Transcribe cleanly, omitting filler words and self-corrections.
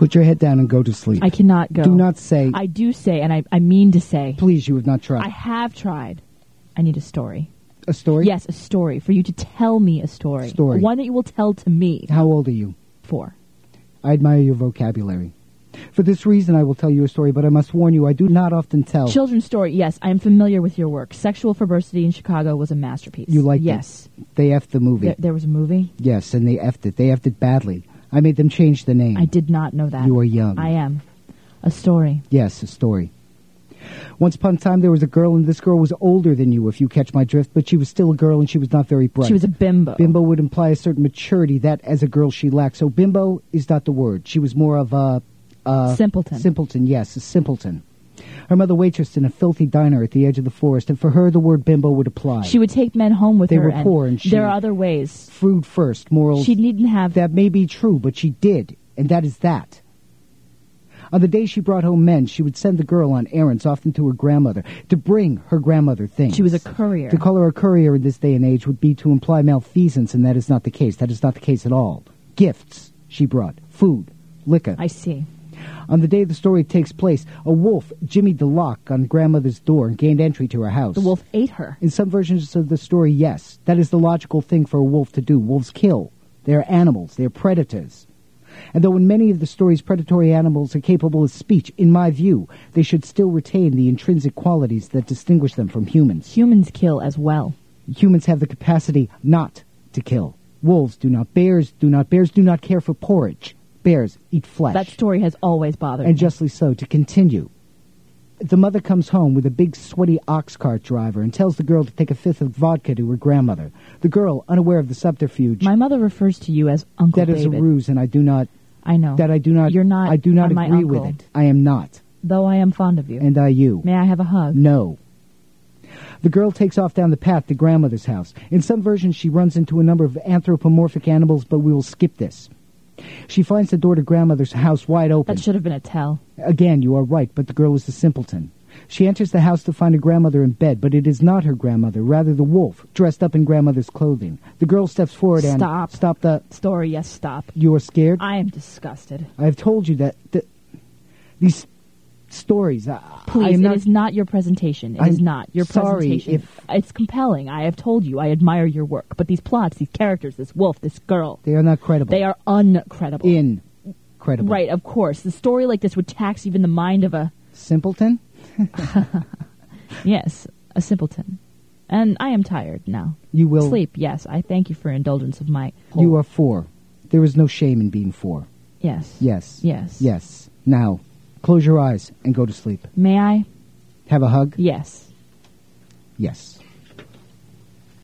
Put your head down and go to sleep. I cannot go. Do not say. I do say, and I mean to say. Please, you have not tried. I have tried. I need a story. A story? Yes, a story. For you to tell me a story. Story. One that you will tell to me. How old are you? 4. I admire your vocabulary. For this reason, I will tell you a story, but I must warn you, I do not often tell. Children's story, yes. I am familiar with your work. Sexual Perversity in Chicago was a masterpiece. You liked it? Yes. They effed the movie. There was a movie? Yes, and they effed it. They effed it badly. I made them change the name. I did not know that. You are young. I am. A story. Yes, a story. Once upon a time, there was a girl, and this girl was older than you, if you catch my drift, but she was still a girl, and she was not very bright. She was a bimbo. Bimbo would imply a certain maturity that, as a girl, she lacked. So bimbo is not the word. She was more of a... simpleton. Simpleton, yes, a simpleton. Her mother waitressed in a filthy diner at the edge of the forest, and for her the word bimbo would apply. She would take men home with They her. were poor, and there are other ways. Food first, morals. She needn't have... That may be true, but she did, and that is that. On the day she brought home men, she would send the girl on errands, often to her grandmother, to bring her grandmother things. She was a courier. To call her a courier in this day and age would be to imply malfeasance, and that is not the case. That is not the case at all. Gifts she brought. Food. Liquor. I see. On the day the story takes place, a wolf jimmied the lock on grandmother's door and gained entry to her house. The wolf ate her. In some versions of the story, yes. That is the logical thing for a wolf to do. Wolves kill. They are animals. They are predators. And though in many of the stories predatory animals are capable of speech, in my view, they should still retain the intrinsic qualities that distinguish them from humans. Humans kill as well. Humans have the capacity not to kill. Wolves do not. Bears do not. Bears do not care for porridge. Bears eat flesh. That story has always bothered me. And justly so. To continue, the mother comes home with a big sweaty ox cart driver and tells the girl to take a fifth of vodka to her grandmother. The girl, unaware of the subterfuge... My mother refers to you as Uncle David. That is a ruse, and I do not... I know. That I do not... You're not I do not my agree uncle. with it. I am not. Though I am fond of you. And I you. May I have a hug? No. The girl takes off down the path to grandmother's house. In some versions, she runs into a number of anthropomorphic animals, but we will skip this. She finds the door to grandmother's house wide open. That should have been a tell. Again, you are right, but the girl is the simpleton. She enters the house to find her grandmother in bed, but it is not her grandmother, rather the wolf, dressed up in grandmother's clothing. The girl steps forward and... Stop the... Story, yes, stop. You are scared? I am disgusted. I have told you that... these stories... Please, it is not your presentation. It is not your presentation. If... It's compelling. I have told you. I admire your work. But these plots, these characters, this wolf, this girl... They are not credible. They are uncredible. Incredible. Right, of course. The story like this would tax even the mind of a... Simpleton? Yes, a simpleton. And I am tired now. You will... Sleep, yes. I thank you for indulgence of my... You are 4. There is no shame in being 4. Yes. Yes. Yes. Yes. Now, close your eyes and go to sleep. May I? Have a hug? Yes. Yes.